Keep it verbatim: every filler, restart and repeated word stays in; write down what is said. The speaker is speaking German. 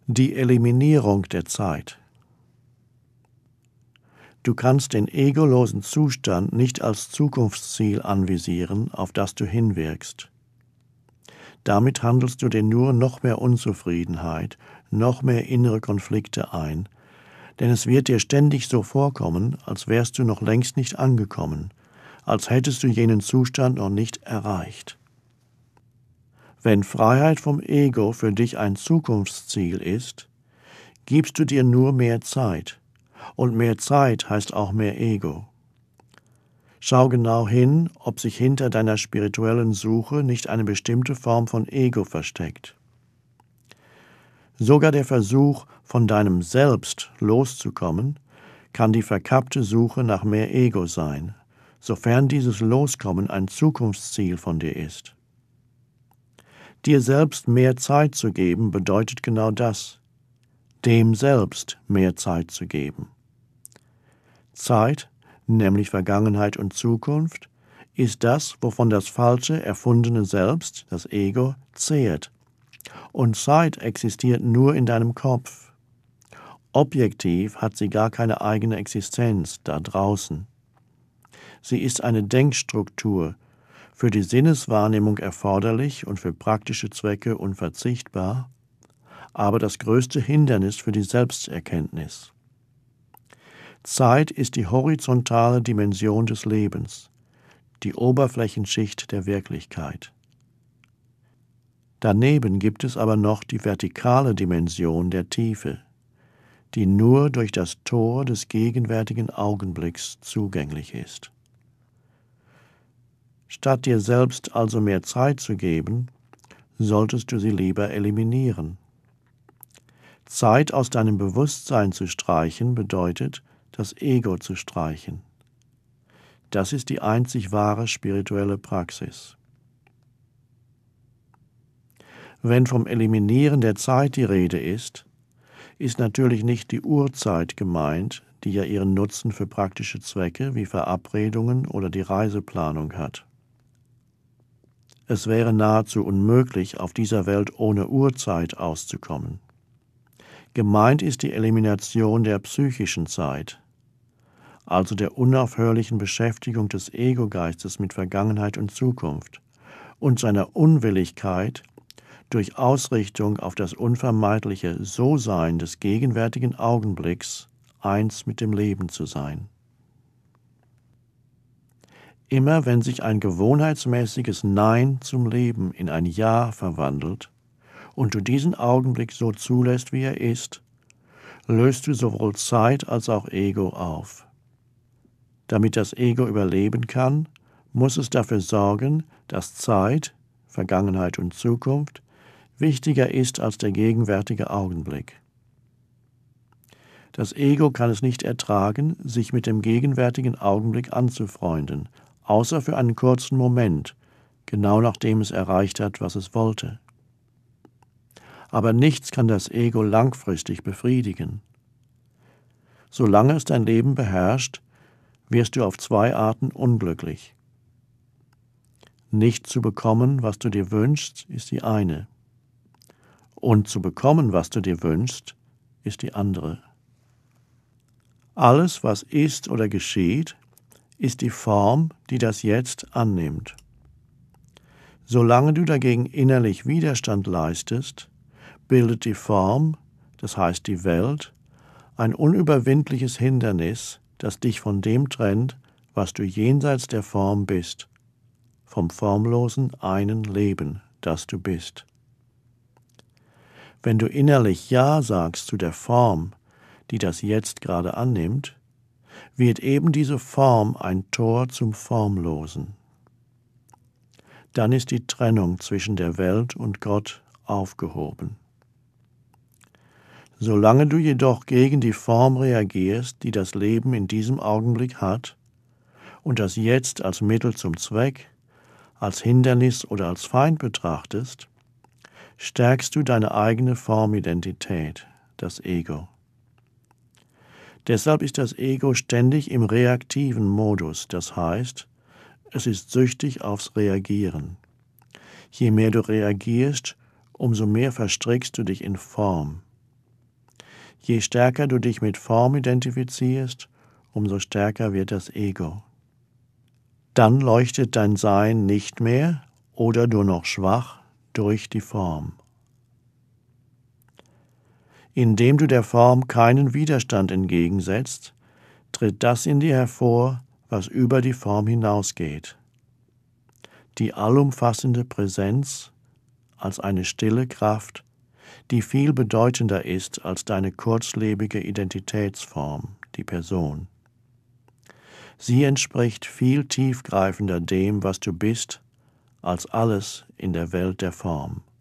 Die Eliminierung der Zeit. Du kannst den egolosen Zustand nicht als Zukunftsziel anvisieren, auf das du hinwirkst. Damit handelst du dir nur noch mehr Unzufriedenheit, noch mehr innere Konflikte ein, denn es wird dir ständig so vorkommen, als wärst du noch längst nicht angekommen, als hättest du jenen Zustand noch nicht erreicht. Wenn Freiheit vom Ego für dich ein Zukunftsziel ist, gibst du dir nur mehr Zeit. Und mehr Zeit heißt auch mehr Ego. Schau genau hin, ob sich hinter deiner spirituellen Suche nicht eine bestimmte Form von Ego versteckt. Sogar der Versuch, von deinem Selbst loszukommen, kann die verkappte Suche nach mehr Ego sein, sofern dieses Loskommen ein Zukunftsziel von dir ist. Dir selbst mehr Zeit zu geben, bedeutet genau das, dem Selbst mehr Zeit zu geben. Zeit, nämlich Vergangenheit und Zukunft, ist das, wovon das falsche, erfundene Selbst, das Ego, zehrt. Und Zeit existiert nur in deinem Kopf. Objektiv hat sie gar keine eigene Existenz da draußen. Sie ist eine Denkstruktur, für die Sinneswahrnehmung erforderlich und für praktische Zwecke unverzichtbar, aber das größte Hindernis für die Selbsterkenntnis. Zeit ist die horizontale Dimension des Lebens, die Oberflächenschicht der Wirklichkeit. Daneben gibt es aber noch die vertikale Dimension der Tiefe, die nur durch das Tor des gegenwärtigen Augenblicks zugänglich ist. Statt dir selbst also mehr Zeit zu geben, solltest du sie lieber eliminieren. Zeit aus deinem Bewusstsein zu streichen bedeutet, das Ego zu streichen. Das ist die einzig wahre spirituelle Praxis. Wenn vom Eliminieren der Zeit die Rede ist, ist natürlich nicht die Uhrzeit gemeint, die ja ihren Nutzen für praktische Zwecke wie Verabredungen oder die Reiseplanung hat. Es wäre nahezu unmöglich, auf dieser Welt ohne Uhrzeit auszukommen. Gemeint ist die Elimination der psychischen Zeit, also der unaufhörlichen Beschäftigung des Ego-Geistes mit Vergangenheit und Zukunft und seiner Unwilligkeit, durch Ausrichtung auf das unvermeidliche So-Sein des gegenwärtigen Augenblicks eins mit dem Leben zu sein. Immer wenn sich ein gewohnheitsmäßiges Nein zum Leben in ein Ja verwandelt und du diesen Augenblick so zulässt, wie er ist, löst du sowohl Zeit als auch Ego auf. Damit das Ego überleben kann, muss es dafür sorgen, dass Zeit, Vergangenheit und Zukunft wichtiger ist als der gegenwärtige Augenblick. Das Ego kann es nicht ertragen, sich mit dem gegenwärtigen Augenblick anzufreunden, außer für einen kurzen Moment, genau nachdem es erreicht hat, was es wollte. Aber nichts kann das Ego langfristig befriedigen. Solange es dein Leben beherrscht, wirst du auf zwei Arten unglücklich. Nicht zu bekommen, was du dir wünschst, ist die eine. Und zu bekommen, was du dir wünschst, ist die andere. Alles, was ist oder geschieht, ist die Form, die das Jetzt annimmt. Solange du dagegen innerlich Widerstand leistest, bildet die Form, das heißt die Welt, ein unüberwindliches Hindernis, das dich von dem trennt, was du jenseits der Form bist, vom formlosen einen Leben, das du bist. Wenn du innerlich Ja sagst zu der Form, die das Jetzt gerade annimmt, wird eben diese Form ein Tor zum Formlosen. Dann ist die Trennung zwischen der Welt und Gott aufgehoben. Solange du jedoch gegen die Form reagierst, die das Leben in diesem Augenblick hat, und das Jetzt als Mittel zum Zweck, als Hindernis oder als Feind betrachtest, stärkst du deine eigene Formidentität, das Ego. Deshalb ist das Ego ständig im reaktiven Modus, das heißt, es ist süchtig aufs Reagieren. Je mehr du reagierst, umso mehr verstrickst du dich in Form. Je stärker du dich mit Form identifizierst, umso stärker wird das Ego. Dann leuchtet dein Sein nicht mehr oder nur noch schwach durch die Form. Indem du der Form keinen Widerstand entgegensetzt, tritt das in dir hervor, was über die Form hinausgeht. Die allumfassende Präsenz als eine stille Kraft, die viel bedeutender ist als deine kurzlebige Identitätsform, die Person. Sie entspricht viel tiefgreifender dem, was du bist, als alles in der Welt der Form.